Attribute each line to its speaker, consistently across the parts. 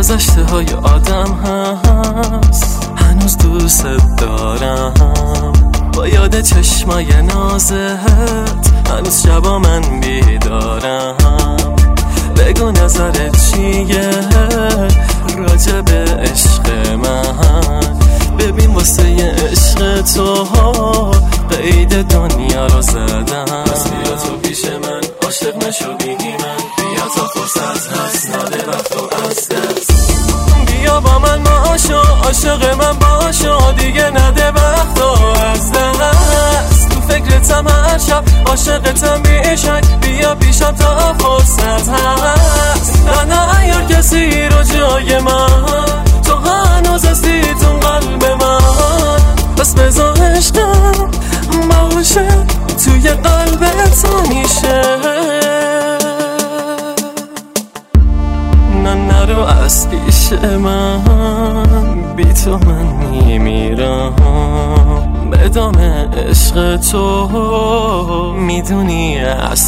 Speaker 1: گذشته های آدم هست، هنوز دوست دارم. با یاد چشمای نازت هنوز شبا من بیدارم. بگو نظرت چیه راجع به عشق من؟ ببین واسه عشق تو قید دنیا رو زدم. پس بیا تو پیش من، عاشق نشو بینی من، بیا تا فرصت هست، نده وقت و از دست. بیا با من باشو، عاشق من باشو، دیگه نده وقت و از دست. تو فکرتم هر شب، عاشقتم بیشک، بیا پیشم تا فرصت هست. نه نیار کسی رو جای من، تو هنوز هستی تو قلب من. بس بذار عشقم باشه توی قلبت همیشه. نرو از پیش من، بی تو من میمیرم. به دام عشق تو میدونی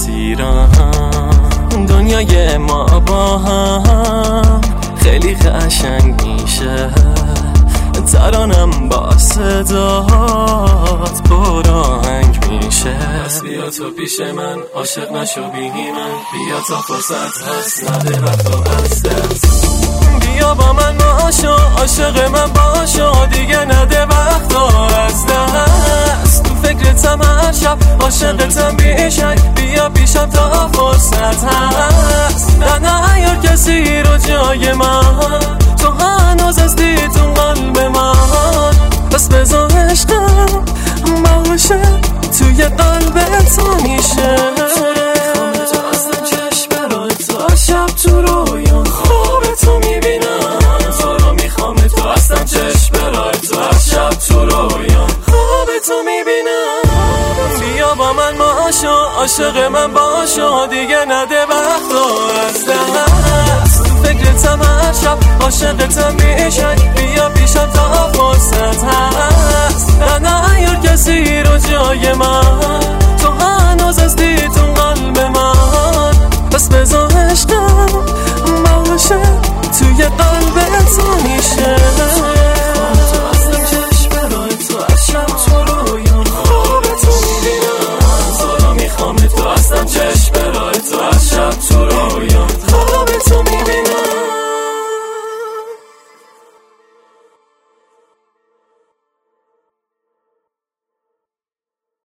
Speaker 1: اسیرم. دنیای ما با هم خیلی قشنگ میشه، ترانم با صدات پرآهنگ میشه. پس بیا تو پیش من، عاشق نشو بینی من، بیا تا فرصت هست، نده وقت و از دست. بیا با من باشو، عاشق من باشو، دیگه نده وقت و از دست. تو فکرتم هر شب، عاشقتم بیشک، بیا پیشم تا فرصت هست. نه نیار کسی رو جای من، تو هنوز هستی تو قلب من. بس بذار عشقم باشه توی قلبت همیشه. تو هستم چشم برای تو، شب تو رویان خواب تو میبینم. تو رو میخوام، تو هستم چشم برای تو، شب تو رویان خواب تو میبینم. بیا با من باشو، عاشق من باشو، دیگه نده وقت و از دست. تو فکرتم هر شب، عاشقتم بیشک، بیا پیشم تا فرصت هست. نه نیار کسی رو جای من،